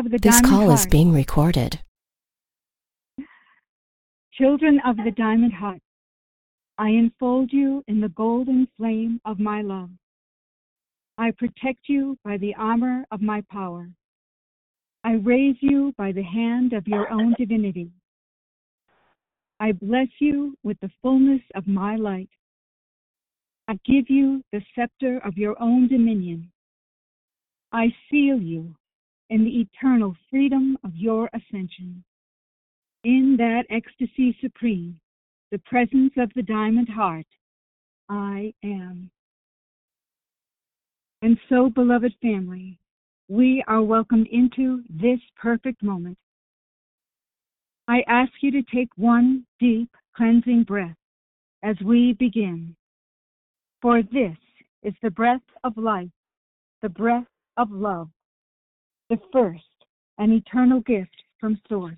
of the This diamond call is heart, being recorded. children of the diamond heart, I enfold you in the golden flame of my love. I protect you by the armor of my power. I raise you by the hand of your own divinity. I bless you with the fullness of my light. I give you the scepter of your own dominion. I seal you in the eternal freedom of your ascension. In that ecstasy supreme, the presence of the diamond heart, I am. And so, beloved family, we are welcomed into this perfect moment. I ask you to take one deep, cleansing breath as we begin. For this is the breath of life, the breath of love, the first and eternal gift from Source.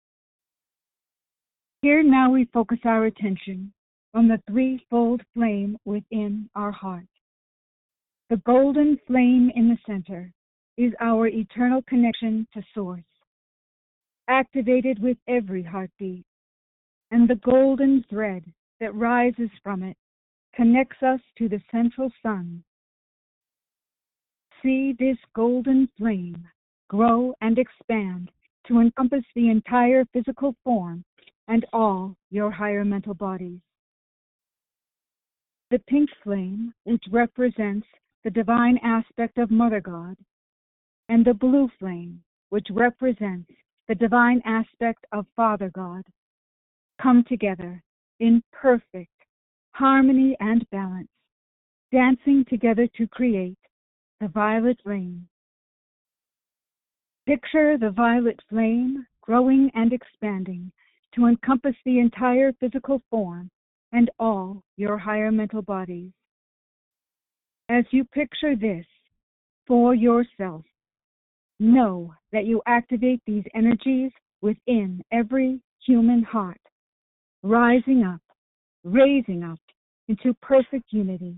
Here now we focus our attention on the threefold flame within our heart. The golden flame in the center is our eternal connection to Source, activated with every heartbeat, and the golden thread that rises from it connects us to the central sun. See this golden flame grow and expand to encompass the entire physical form and all your higher mental bodies. The pink flame, which represents the divine aspect of Mother God, and the blue flame, which represents the divine aspect of Father God, come together in perfect harmony and balance, dancing together to create the violet flame. Picture the violet flame growing and expanding to encompass the entire physical form and all your higher mental bodies. As you picture this for yourself, know that you activate these energies within every human heart, rising up, raising up into perfect unity.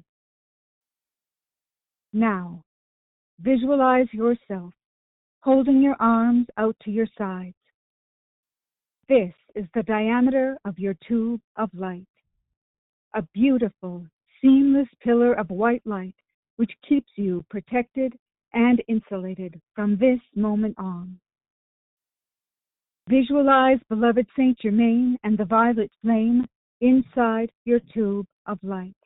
Now, visualize yourself holding your arms out to your sides. This is the diameter of your tube of light, a beautiful, seamless pillar of white light which keeps you protected and insulated from this moment on. Visualize beloved Saint Germain and the violet flame inside your tube of light.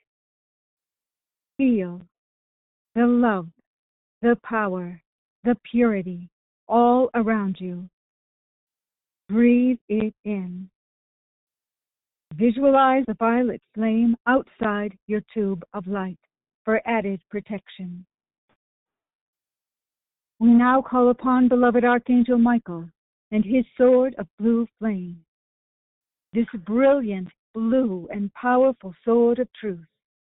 Feel the love, the power, the purity all around you. Breathe it in. Visualize the violet flame outside your tube of light for added protection. We now call upon beloved Archangel Michael and his sword of blue flame. This brilliant blue and powerful sword of truth.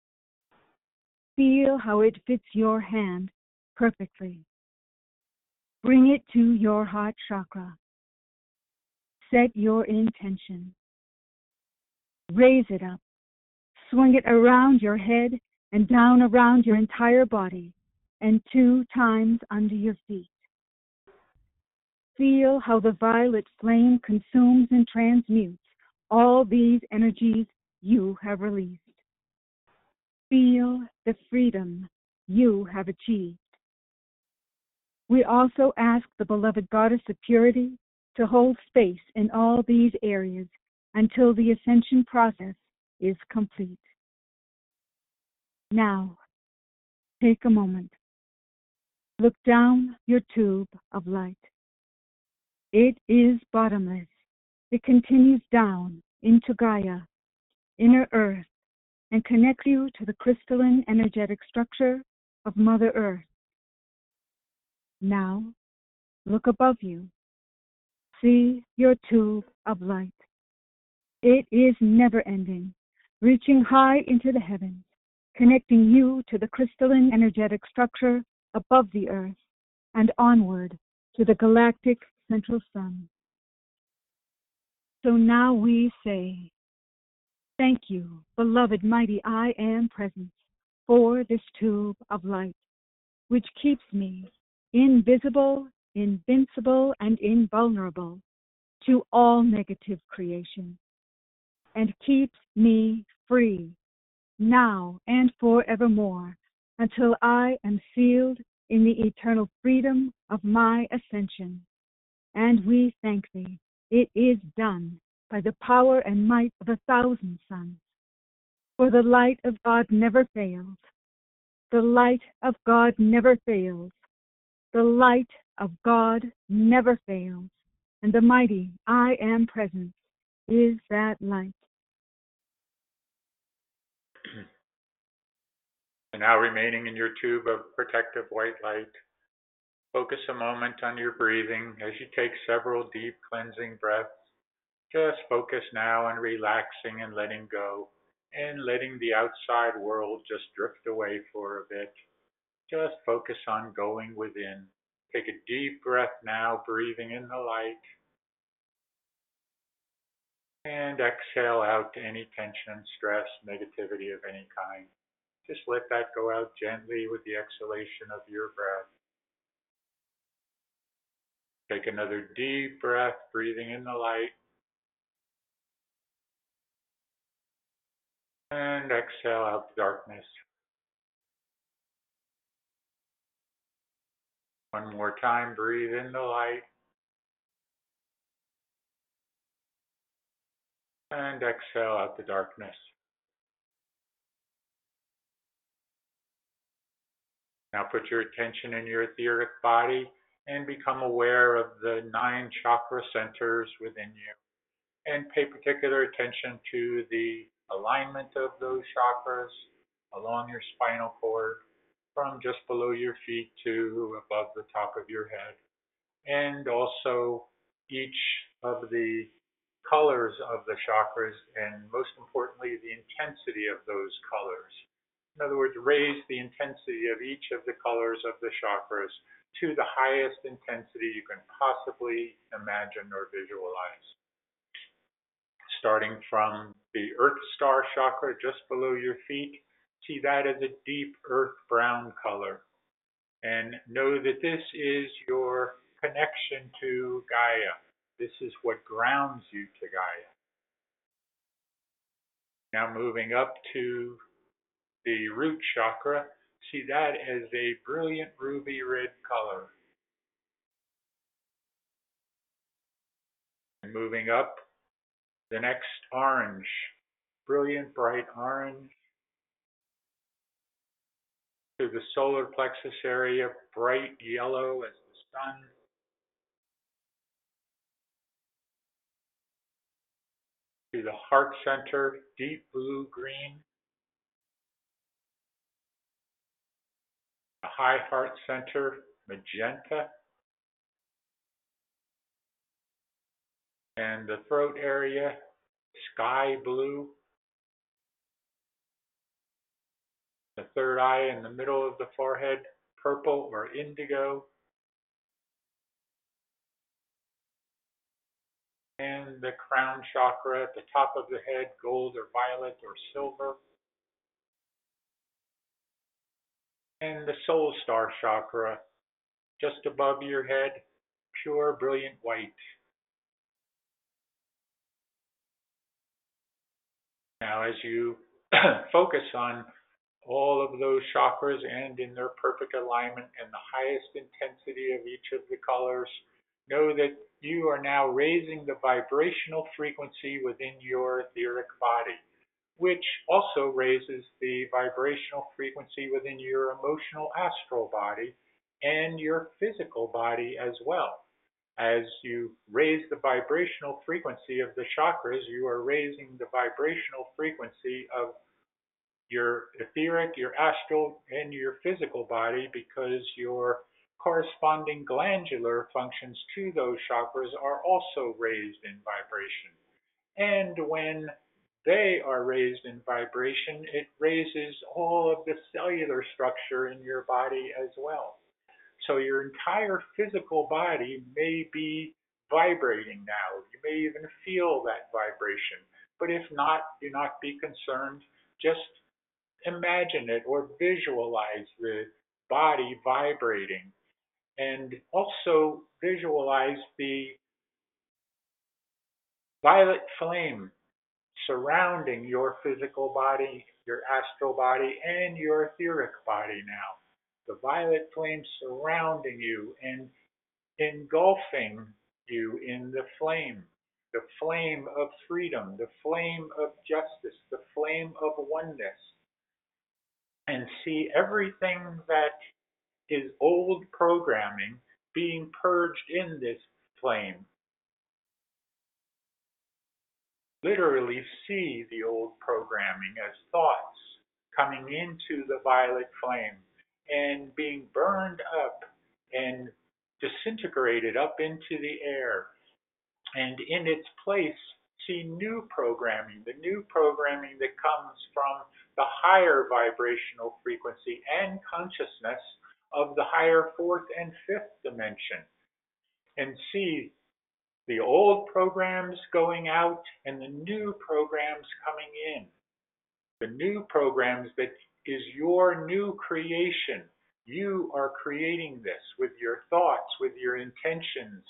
Feel how it fits your hand perfectly. Bring it to your heart chakra. Set your intention. Raise it up. Swing it around your head and down around your entire body and 2 times under your feet. Feel how the violet flame consumes and transmutes all these energies you have released. Feel the freedom you have achieved. We also ask the beloved Goddess of Purity to hold space in all these areas until the ascension process is complete. Now, take a moment. Look down your tube of light. It is bottomless. It continues down into Gaia, inner Earth, and connects you to the crystalline energetic structure of Mother Earth. Now, look above you. See your tube of light. It is never-ending, reaching high into the heavens, connecting you to the crystalline energetic structure above the Earth and onward to the galactic central sun. So now we say, thank you, beloved mighty I Am Presence, for this tube of light, which keeps me invisible invincible and invulnerable to all negative creation, and keeps me free now and forevermore until I am sealed in the eternal freedom of my ascension. And we thank thee. It is done by the power and might of 1,000 suns. For the light of God never fails. The light of God never fails. The light of God never fails. And the mighty I Am Presence is that light. And now remaining in your tube of protective white light, focus a moment on your breathing as you take several deep cleansing breaths. Just focus now on relaxing and letting go, and letting the outside world just drift away for a bit. Just focus on going within. Take a deep breath now, breathing in the light. And exhale out any tension, stress, negativity of any kind. Just let that go out gently with the exhalation of your breath. Take another deep breath, breathing in the light. And exhale out the darkness. One more time, breathe in the light. And exhale out the darkness. Now put your attention in your etheric body and become aware of the 9 chakra centers within you. And pay particular attention to the alignment of those chakras along your spinal cord, from just below your feet to above the top of your head. And also each of the colors of the chakras, and most importantly, the intensity of those colors. In other words, raise the intensity of each of the colors of the chakras to the highest intensity you can possibly imagine or visualize. Starting from the Earth Star chakra just below your feet, see that as a deep earth brown color. And know that this is your connection to Gaia. This is what grounds you to Gaia. Now moving up to the root chakra, see that as a brilliant ruby red color. And moving up, the next orange, brilliant bright orange. To the solar plexus area, bright yellow as the sun. To the heart center, deep blue green. The high heart center, magenta. And the throat area, sky blue. The third eye in the middle of the forehead, purple or indigo. And the crown chakra at the top of the head, gold or violet or silver. And the soul star chakra, just above your head, pure brilliant white. Now as you focus on all of those chakras and in their perfect alignment and the highest intensity of each of the colors, know that you are now raising the vibrational frequency within your etheric body, which also raises the vibrational frequency within your emotional astral body and your physical body as well. As you raise the vibrational frequency of the chakras, you are raising the vibrational frequency of your etheric, your astral, and your physical body, because your corresponding glandular functions to those chakras are also raised in vibration. And when they are raised in vibration, it raises all of the cellular structure in your body as well. So your entire physical body may be vibrating now. You may even feel that vibration. But if not, do not be concerned. Just imagine it or visualize the body vibrating. And also visualize the violet flame surrounding your physical body, your astral body, and your etheric body now. The violet flame surrounding you and engulfing you in the flame of freedom, the flame of justice, the flame of oneness. And see everything that is old programming being purged in this flame. Literally see the old programming as thoughts coming into the violet flame and being burned up and disintegrated up into the air. And in its place, see new programming, the new programming that comes from the higher vibrational frequency and consciousness of the higher fourth and fifth dimension. And see the old programs going out and the new programs coming in. The new programs that is your new creation. You are creating this with your thoughts, with your intentions.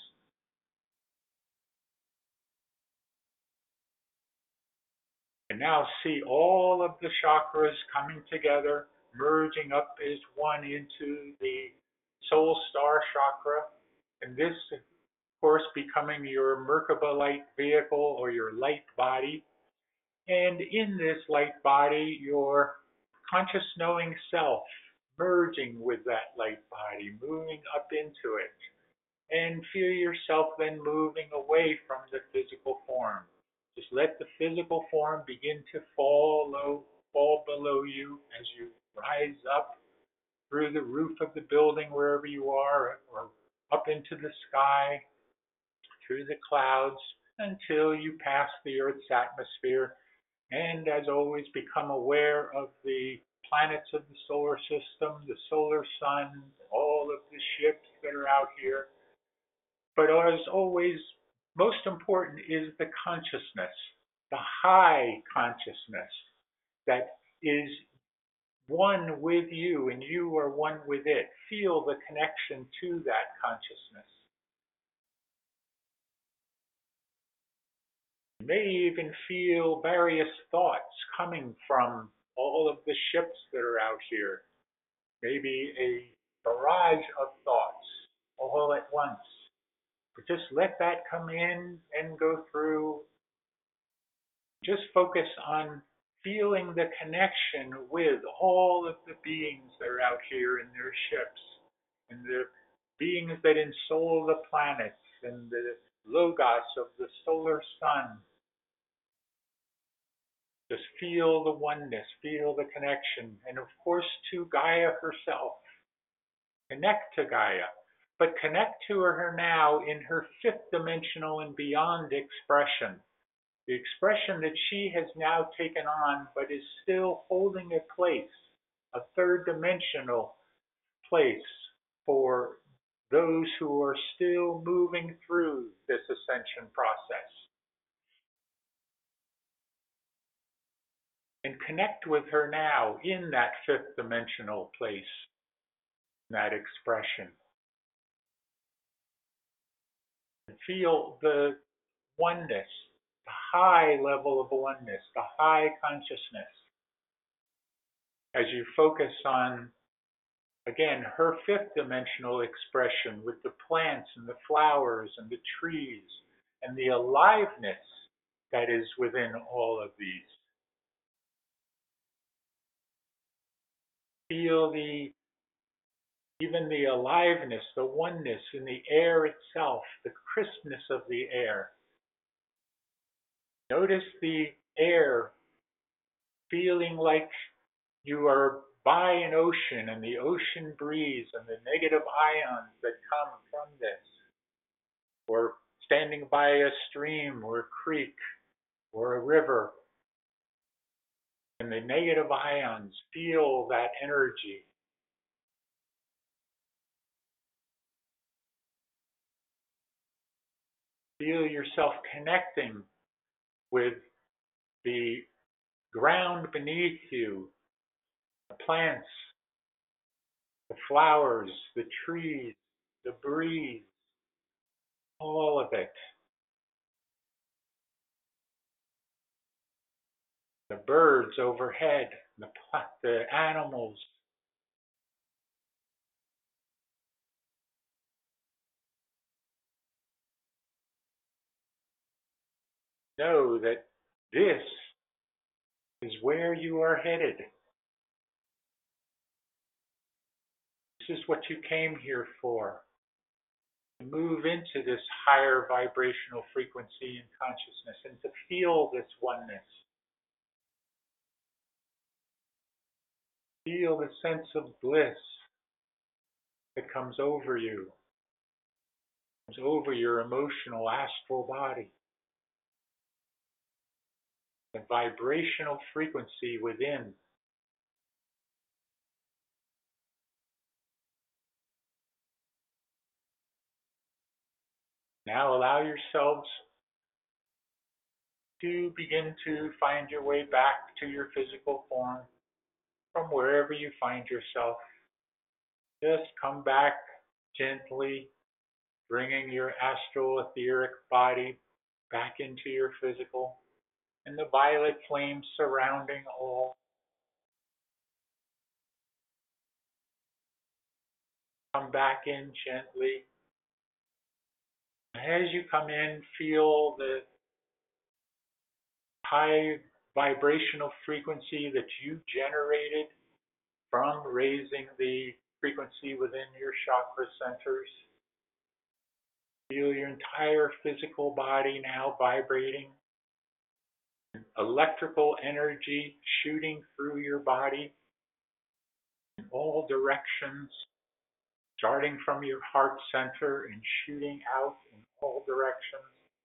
And now see all of the chakras coming together, merging up as one into the soul star chakra. And this, of course, becoming your Merkaba light vehicle or your light body. And in this light body, your conscious knowing self merging with that light body, moving up into it. And feel yourself then moving away from the physical form. Just let the physical form begin to fall below you as you rise up through the roof of the building wherever you are, or up into the sky, through the clouds, until you pass the Earth's atmosphere. And as always, become aware of the planets of the solar system, the solar sun, all of the ships that are out here. But as always, most important is the consciousness, the high consciousness that is one with you and you are one with it. Feel the connection to that consciousness. You may even feel various thoughts coming from all of the ships that are out here. Maybe a barrage of thoughts all at once. But just let that come in and go through. Just focus on feeling the connection with all of the beings that are out here in their ships, and the beings that ensoul the planets, and the logos of the solar sun. Just feel the oneness, feel the connection, and of course to Gaia herself. Connect to Gaia, but connect to her now in her fifth dimensional and beyond expression. The expression that she has now taken on, but is still holding a place, a third dimensional place for those who are still moving through this ascension process. And connect with her now in that fifth dimensional place, that expression. And feel the oneness, the high level of oneness, the high consciousness. As you focus on, again, her fifth dimensional expression with the plants and the flowers and the trees and the aliveness that is within all of these. Feel even the aliveness, the oneness in the air itself, the crispness of the air. Notice the air feeling like you are by an ocean and the ocean breeze and the negative ions that come from this. Or standing by a stream or a creek or a river. And the negative ions, feel that energy. Feel yourself connecting with the ground beneath you, the plants, the flowers, the trees, the breeze, all of it. The birds overhead, the animals. Know that this is where you are headed. This is what you came here for. To move into this higher vibrational frequency and consciousness and to feel this oneness. Feel the sense of bliss that comes over you, comes over your emotional astral body. The vibrational frequency within. Now allow yourselves to begin to find your way back to your physical form from wherever you find yourself. Just come back gently, bringing your astral etheric body back into your physical, and the violet flame surrounding all. Come back in gently. As you come in, feel the high vibrational frequency that you generated from raising the frequency within your chakra centers. Feel your entire physical body now vibrating. Electrical energy shooting through your body in all directions, starting from your heart center and shooting out in all directions.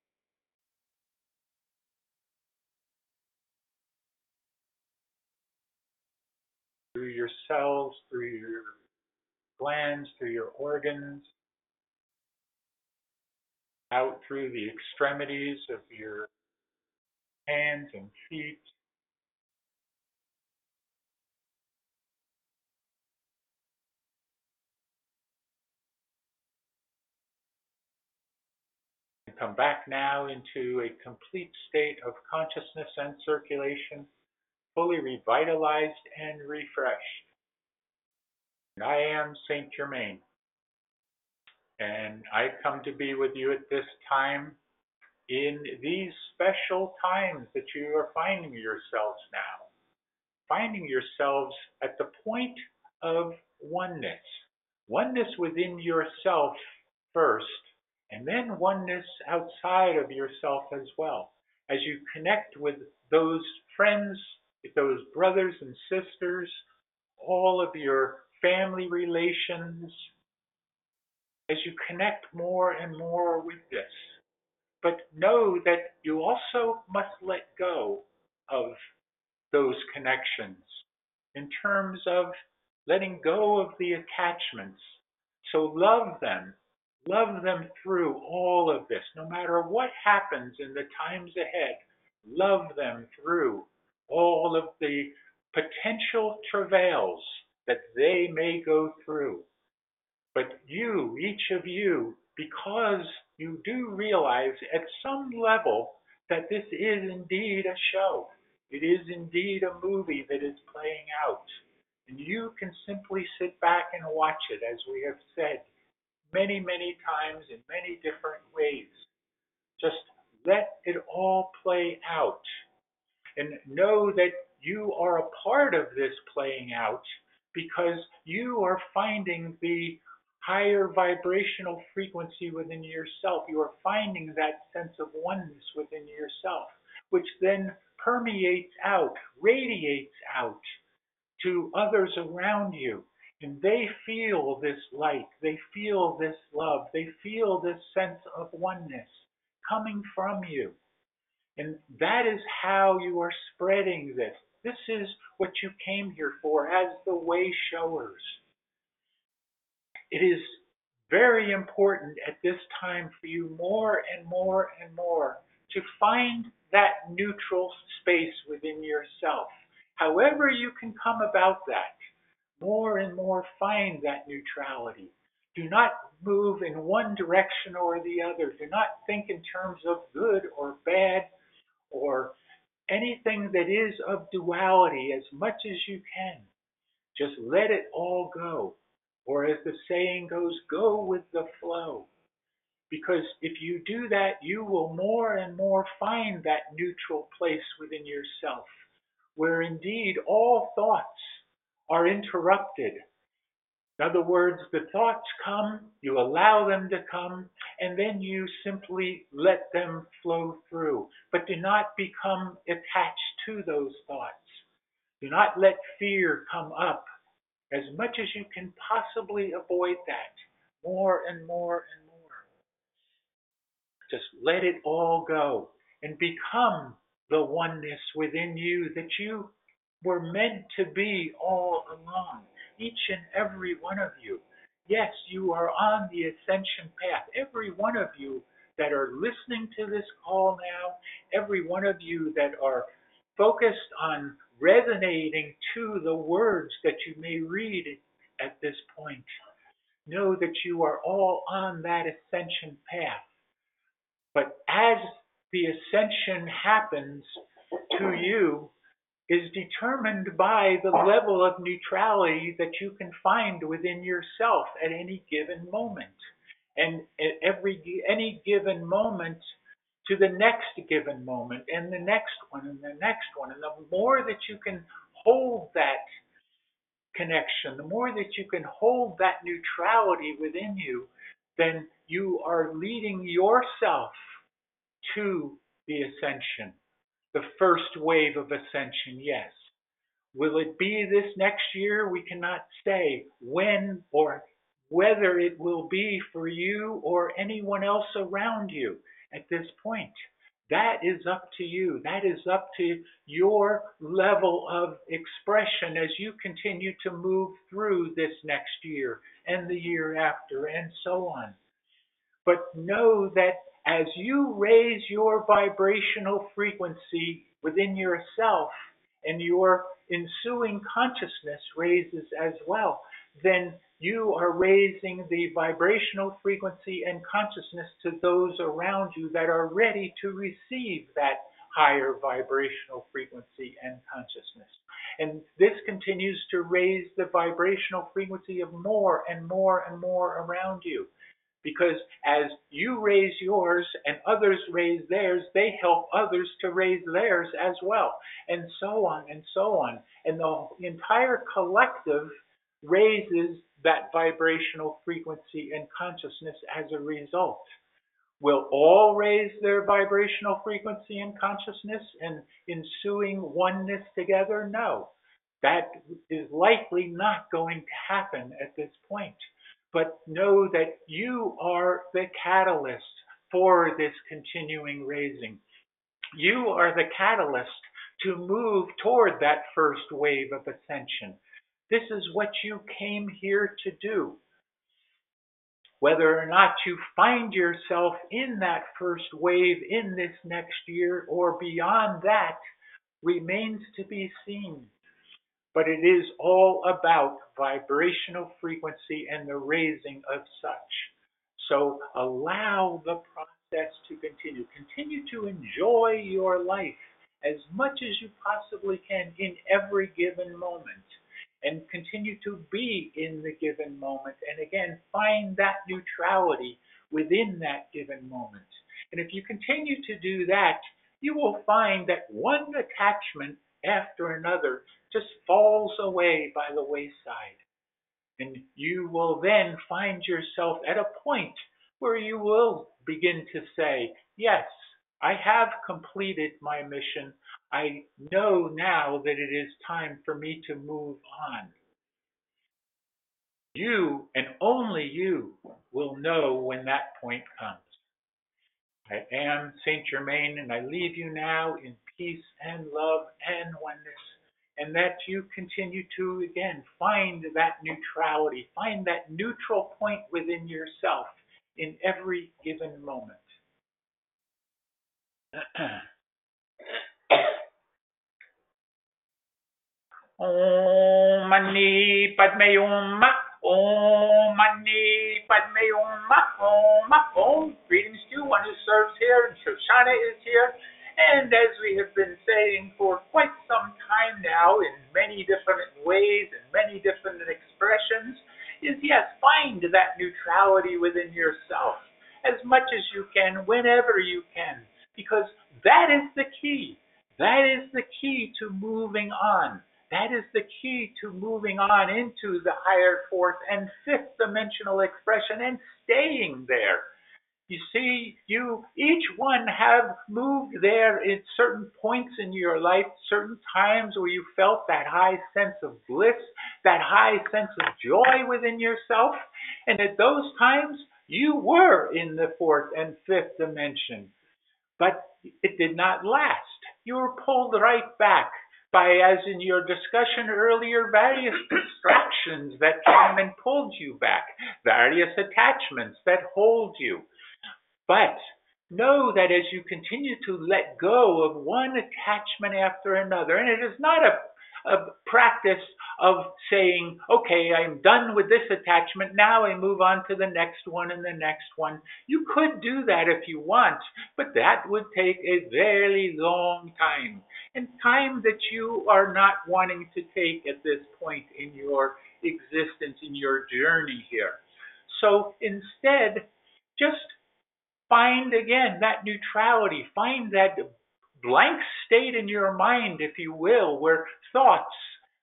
Through your cells, through your glands, through your organs, out through the extremities of your hands and feet. And come back now into a complete state of consciousness and circulation, fully revitalized and refreshed. And I am Saint Germain, and I come to be with you at this time in these special times that you are finding yourselves now. Finding yourselves at the point of oneness. Oneness within yourself first, and then oneness outside of yourself as well. As you connect with those friends, with those brothers and sisters, all of your family relations, as you connect more and more with this. But know that you also must let go of those connections in terms of letting go of the attachments. So love them through all of this, no matter what happens in the times ahead. Love them through all of the potential travails that they may go through. But you, each of you, because you do realize at some level that this is indeed a show. It is indeed a movie that is playing out. And you can simply sit back and watch it, as we have said many, many times in many different ways. Just let it all play out. And know that you are a part of this playing out because you are finding the higher vibrational frequency within yourself. You are finding that sense of oneness within yourself, which then permeates out, radiates out to others around you. And they feel this light, they feel this love, they feel this sense of oneness coming from you. And that is how you are spreading this. This is what you came here for as the way showers. It is very important at this time for you more and more and more to find that neutral space within yourself. However you can come about that, more and more find that neutrality. Do not move in one direction or the other. Do not think in terms of good or bad or anything that is of duality as much as you can. Just let it all go. Or as the saying goes, go with the flow. Because if you do that, you will more and more find that neutral place within yourself, where indeed all thoughts are interrupted. In other words, the thoughts come, you allow them to come, and then you simply let them flow through. But do not become attached to those thoughts. Do not let fear come up. As much as you can possibly avoid that, more and more and more. Just let it all go and become the oneness within you that you were meant to be all along. Each and every one of you. Yes, you are on the ascension path. Every one of you that are listening to this call now, every one of you that are focused on resonating to the words that you may read at this point, know that you are all on that ascension path. But as the ascension happens to you is determined by the level of neutrality that you can find within yourself at any given moment. And at any given moment to the next given moment and the next one and the next one. And the more that you can hold that connection, the more that you can hold that neutrality within you, then you are leading yourself to the ascension, the first wave of ascension, yes. Will it be this next year? We cannot say when or whether it will be for you or anyone else around you at this point. That is up to you. That is up to your level of expression as you continue to move through this next year and the year after and so on. But know that as you raise your vibrational frequency within yourself and your ensuing consciousness raises as well, then you are raising the vibrational frequency and consciousness to those around you that are ready to receive that higher vibrational frequency and consciousness. And this continues to raise the vibrational frequency of more and more and more around you. Because as you raise yours and others raise theirs, they help others to raise theirs as well, and so on and so on. And the entire collective raises that vibrational frequency and consciousness as a result. Will all raise their vibrational frequency and consciousness and ensuing oneness together? No. That is likely not going to happen at this point. But know that you are the catalyst for this continuing raising. You are the catalyst to move toward that first wave of ascension. This is what you came here to do. Whether or not you find yourself in that first wave in this next year or beyond that remains to be seen. But it is all about vibrational frequency and the raising of such. So allow the process to continue. Continue to enjoy your life as much as you possibly can in every given moment. And continue to be in the given moment. And again, find that neutrality within that given moment. And if you continue to do that, you will find that one attachment after another just falls away by the wayside. And you will then find yourself at a point where you will begin to say, yes, I have completed my mission. I know now that it is time for me to move on. You and only you will know when that point comes. I am Saint Germain, and I leave you now in peace and love and oneness, and that you continue to, again, find that neutrality, find that neutral point within yourself in every given moment. Om Mani Padme Hum. Om Mani Padme Om. Greetings to you, one who serves here, and Shoshana is here. And as we have been saying for quite some time now, in many different ways and many different expressions, is yes, find that neutrality within yourself as much as you can, whenever you can, because that is the key. That is the key to moving on. That is the key to moving on into the higher fourth and fifth dimensional expression and staying there. You see, you each one have moved there at certain points in your life, certain times where you felt that high sense of bliss, that high sense of joy within yourself. And at those times, you were in the fourth and fifth dimension. But it did not last. You were pulled right back by, as in your discussion earlier, various distractions that came and pulled you back, various attachments that hold you. But know that as you continue to let go of one attachment after another, and it is not a practice of saying, okay, I'm done with this attachment, now I move on to the next one and the next one. You could do that if you want, but that would take a very long time, and time that you are not wanting to take at this point in your existence, in your journey here. So instead, just find again that neutrality, find that blank state in your mind, if you will, where thoughts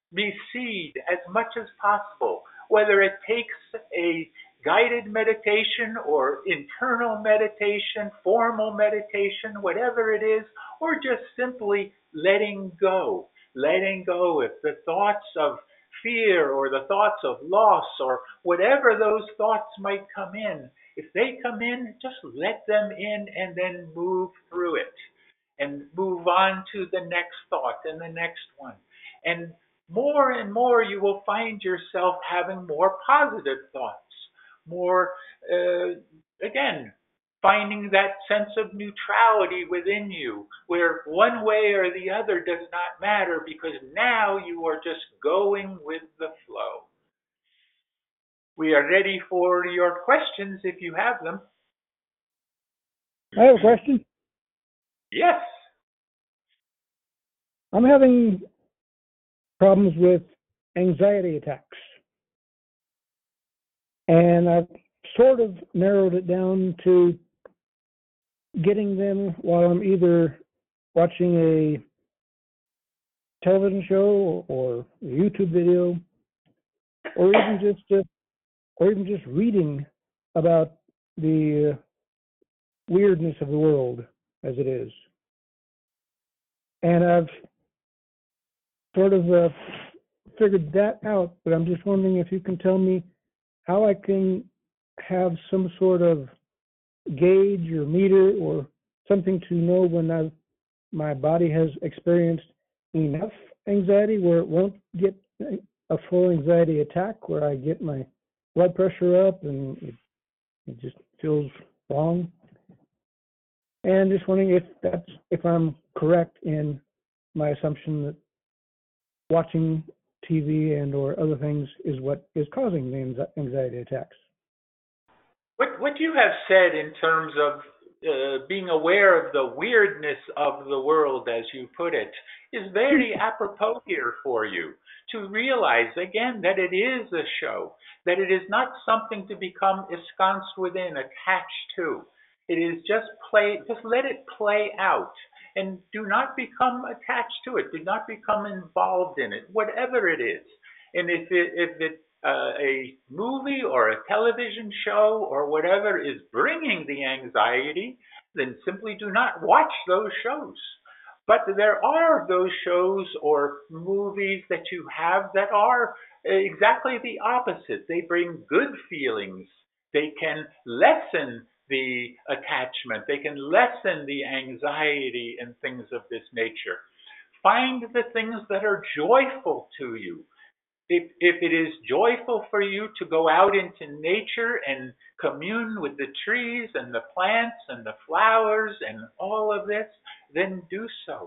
recede as much as possible, whether it takes a guided meditation or internal meditation, formal meditation, whatever it is, or just simply letting go. Letting go if the thoughts of fear or the thoughts of loss or whatever those thoughts might come in, if they come in, just let them in and then move through it and move on to the next thought and the next one. And more you will find yourself having more positive thoughts, more, again, finding that sense of neutrality within you, where one way or the other does not matter because now you are just going with the flow. We are ready for your questions if you have them. I have a question. Yes. I'm having problems with anxiety attacks. And I've sort of narrowed it down to getting them while I'm either watching a television show or a YouTube video, or even just reading about the weirdness of the world as it is. And I've sort of figured that out, but I'm just wondering if you can tell me how I can have some sort of gauge or meter or something to know when my body has experienced enough anxiety where it won't get a full anxiety attack, where I get my blood pressure up and it just feels wrong. And just wondering if I'm correct in my assumption that watching TV and or other things is what is causing the anxiety attacks. What you have said in terms of being aware of the weirdness of the world, as you put it, is very apropos here for you to realize again that it is a show, that it is not something to become ensconced within, attached to. It is just let it play out. And do not become attached to it. Do not become involved in it, whatever it is. And if it's a movie or a television show or whatever is bringing the anxiety, then simply do not watch those shows. But there are those shows or movies that you have that are exactly the opposite. They bring good feelings. They can lessen the attachment. They can lessen the anxiety and things of this nature. Find the things that are joyful to you. If it is joyful for you to go out into nature and commune with the trees and the plants and the flowers and all of this, then do so.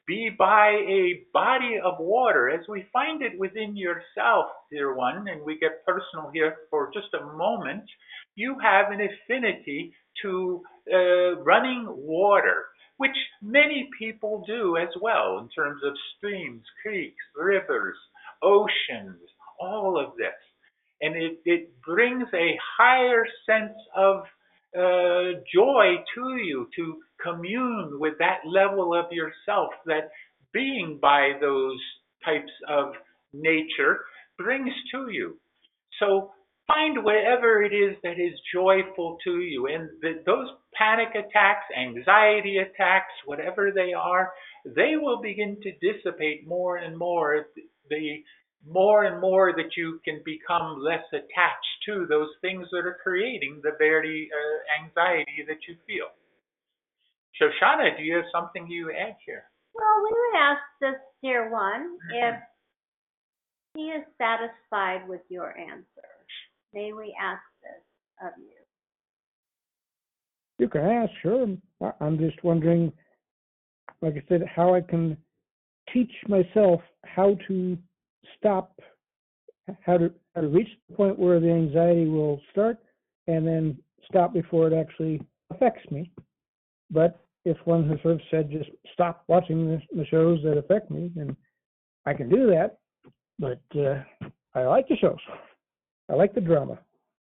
be by a body of water as we find it within yourself, dear one, and we get personal here for just a moment. You have an affinity to running water, which many people do as well in terms of streams, creeks, rivers, oceans, all of this. And it brings a higher sense of joy to you to commune with that level of yourself that being by those types of nature brings to you. So find whatever it is that is joyful to you. And those panic attacks, anxiety attacks, whatever they are, they will begin to dissipate more and more. The more and more that you can become less attached to those things that are creating the very anxiety that you feel. Shoshana, do you have something you add here? Well, we would ask this dear one if he is satisfied with your answer. May we ask this of you? You can ask, sure. I'm just wondering, like I said, how I can teach myself how to stop, how to reach the point where the anxiety will start and then stop before it actually affects me. But if one has sort of said, just stop watching the shows that affect me, then I can do that. But I like the shows. I like the drama.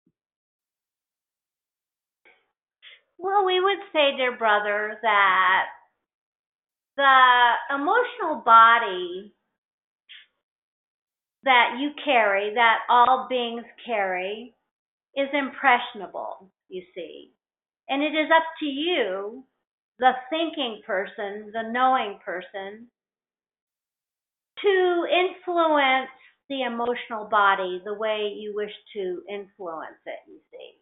Well, we would say, dear brother, that the emotional body that you carry, that all beings carry, is impressionable, you see. And it is up to you, the thinking person, the knowing person, to influence the emotional body the way you wish to influence it, you see.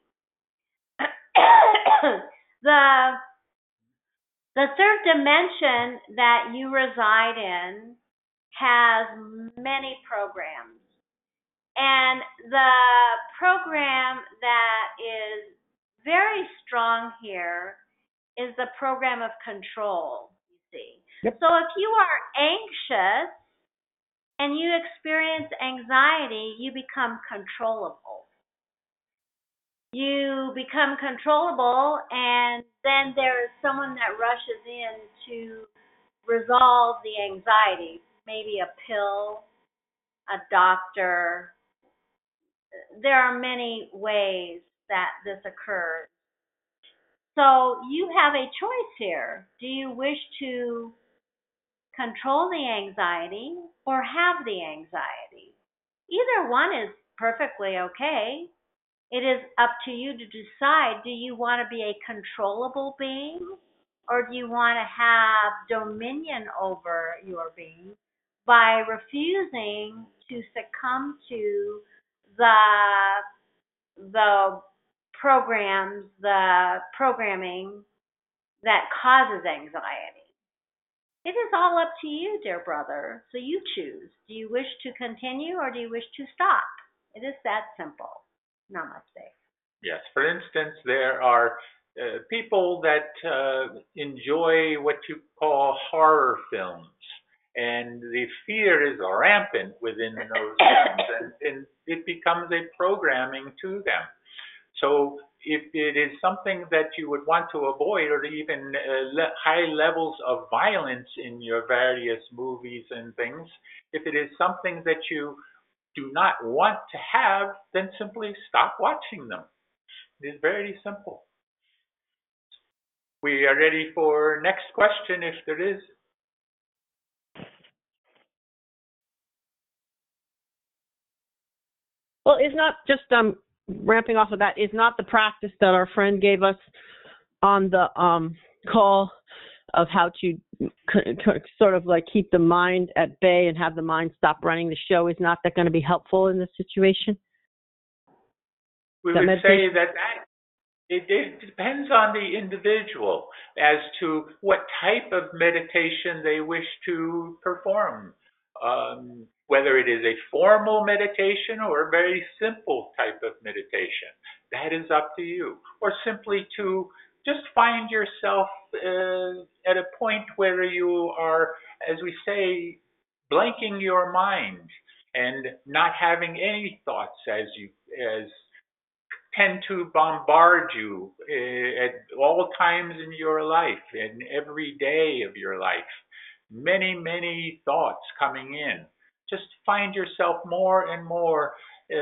The third dimension that you reside in has many programs. And the program that is very strong here is the program of control, you see. Yep. So if you are anxious and you experience anxiety, you become controllable. You become controllable, and then there is someone that rushes in to resolve the anxiety, maybe a pill, a doctor. There are many ways that this occurs. So you have a choice here. Do you wish to control the anxiety or have the anxiety? Either one is perfectly okay. It is up to you to decide, do you want to be a controllable being or do you want to have dominion over your being by refusing to succumb to the programs, the programming that causes anxiety? It is all up to you, dear brother. So you choose. Do you wish to continue or do you wish to stop? It is that simple. Namaste. Yes. For instance, there are people that enjoy what you call horror films, and the fear is rampant within those films, and it becomes a programming to them. So if it is something that you would want to avoid, or even high levels of violence in your various movies and things, if it is something that you do not want to have, then simply stop watching them. It is very simple. We are ready for next question if there is. Well, is not just ramping off of that, is not the practice that our friend gave us on the call of how to sort of like keep the mind at bay and have the mind stop running the show, is not that going to be helpful in this situation? We would say that it depends on the individual as to what type of meditation they wish to perform. Whether it is a formal meditation or a very simple type of meditation, that is up to you. Or simply to just find yourself at a point where you are as we say, blanking your mind and not having any thoughts as tend to bombard you at all times in your life and every day of your life. Many, many thoughts coming in. Just find yourself more and more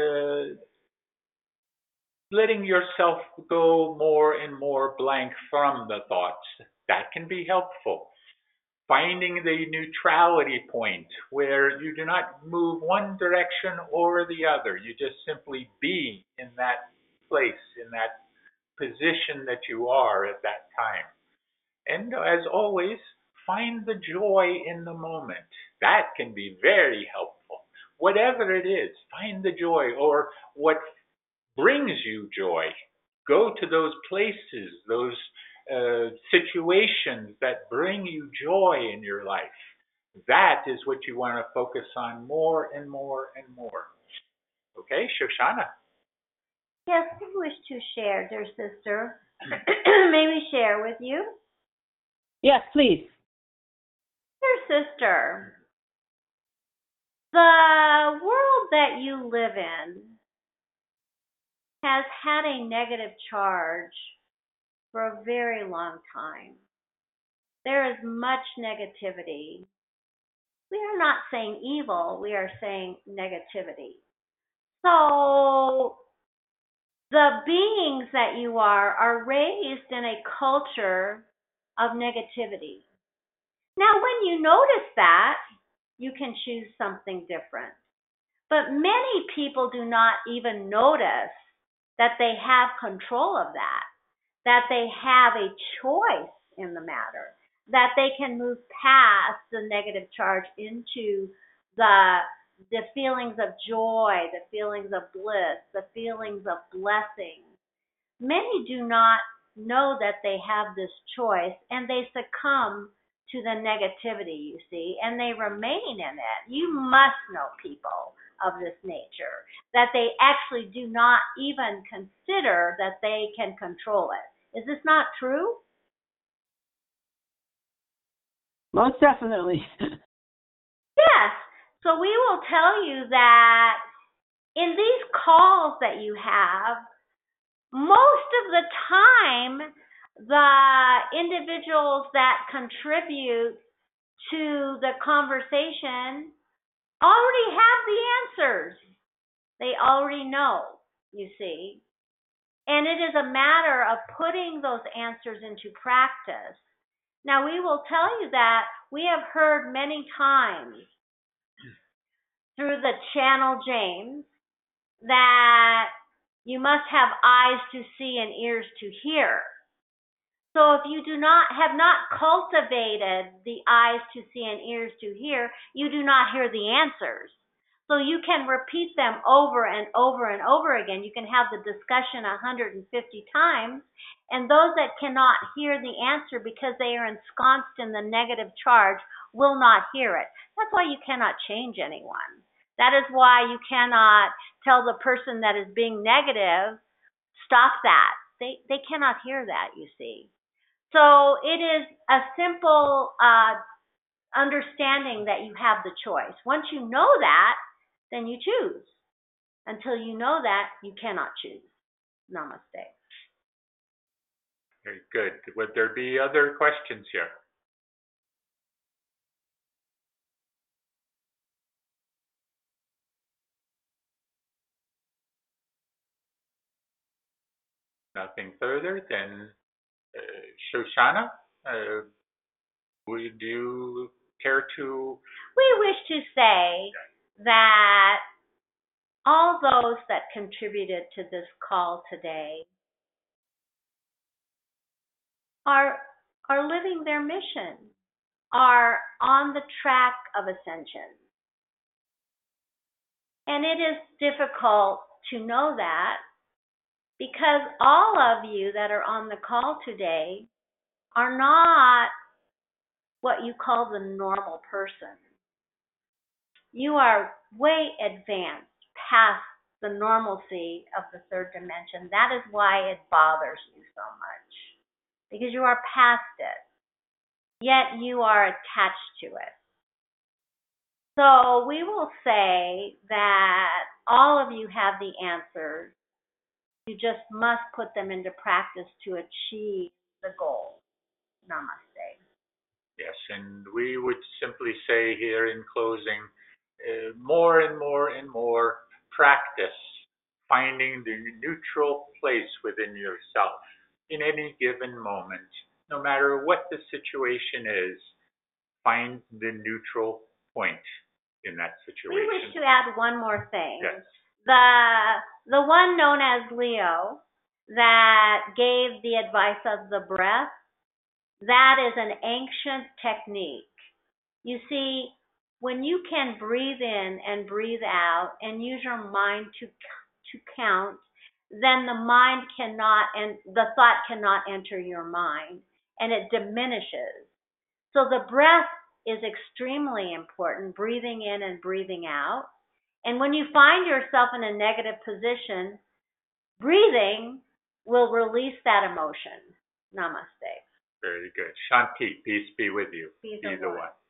letting yourself go more and more blank from the thoughts. That can be helpful. Finding the neutrality point where you do not move one direction or the other. You just simply be in that place, in that position that you are at that time. And as always, find the joy in the moment. That can be very helpful. Whatever it is, find the joy or what brings you joy. Go to those places, those situations that bring you joy in your life. That is what you want to focus on more and more and more. Okay, Shoshana. Yes, we wish to share, dear sister. May we share with you? Yes, please. Dear sister, the world that you live in has had a negative charge for a very long time. There is much negativity. We are not saying evil, we are saying negativity. So the beings that you are raised in a culture of negativity. Now, when you notice that, you can choose something different. But many people do not even notice that they have control of that they have a choice in the matter, that they can move past the negative charge into the feelings of joy, the feelings of bliss, the feelings of blessing. Many do not know that they have this choice, and they succumb to the negativity, you see, and they remain in it. You must know people of this nature, that they actually do not even consider that they can control it. Is this not true? Most definitely. Yes. So we will tell you that in these calls that you have, most of the time, the individuals that contribute to the conversation already have the answers. They already know, you see. And it is a matter of putting those answers into practice. Now, we will tell you that we have heard many times through the channel James that you must have eyes to see and ears to hear. So if you have not cultivated the eyes to see and ears to hear, you do not hear the answers. So you can repeat them over and over and over again. You can have the discussion 150 times, and those that cannot hear the answer because they are ensconced in the negative charge will not hear it. That's why you cannot change anyone. That is why you cannot tell the person that is being negative, stop that. They cannot hear that, you see. So it is a simple understanding that you have the choice. Once you know that, then you choose. Until you know that, you cannot choose. Namaste. Very good. Would there be other questions here? Nothing further, then Shoshana, would you care to? We wish to say that all those that contributed to this call today are living their mission, are on the track of ascension. And it is difficult to know that because all of you that are on the call today are not what you call the normal person. You are way advanced past the normalcy of the third dimension. That is why it bothers you so much, because you are past it, yet you are attached to it. So we will say that all of you have the answers. You just must put them into practice to achieve the goal. Namaste. Yes, and we would simply say here in closing, more and more and more practice finding the neutral place within yourself in any given moment, no matter what the situation is. Find the neutral point in that situation. We wish to add one more thing. Yes. The one known as Leo that gave the advice of the breath, that is an ancient technique. You see, when you can breathe in and breathe out and use your mind to count, then the mind cannot, and the thought cannot enter your mind, and it diminishes. So the breath is extremely important, breathing in and breathing out. And when you find yourself in a negative position, breathing will release that emotion. Namaste. Very good. Shanti, peace be with you. Be the the one.